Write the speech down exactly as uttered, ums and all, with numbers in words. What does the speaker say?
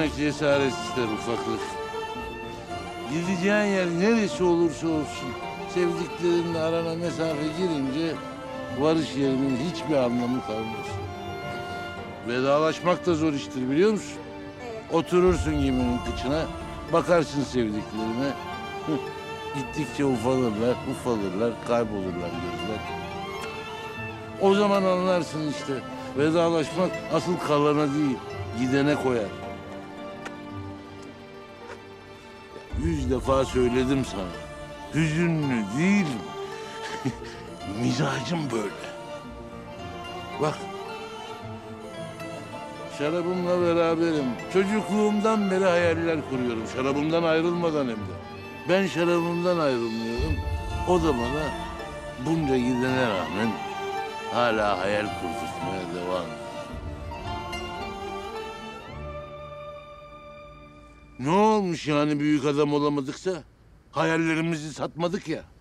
Sevmek cesaret ister ufaklık. Gideceğin yer neresi olursa olsun sevdiklerinle arana mesafe girince varış yerinin hiçbir anlamı kalmaz. Vedalaşmak da zor iştir biliyor musun? Oturursun geminin kıçına, bakarsın sevdiklerine. Gittikçe ufalırlar, ufalırlar, kaybolurlar gözler. O zaman anlarsın işte. Vedalaşmak asıl kalana değil, gidene koyar. Yüz defa söyledim sana. Hüzünlü değilim. Mizacım böyle. Bak. Şarabımla beraberim. Çocukluğumdan beri hayaller kuruyorum. Şarabımdan ayrılmadan hem de. Ben şarabımdan ayrılmıyorum. O da bana bunca gidene rağmen hala hayal kurdurtmaya devam ediyor. Ne olmuş yani büyük adam olamadıksa? Hayallerimizi satmadık ya.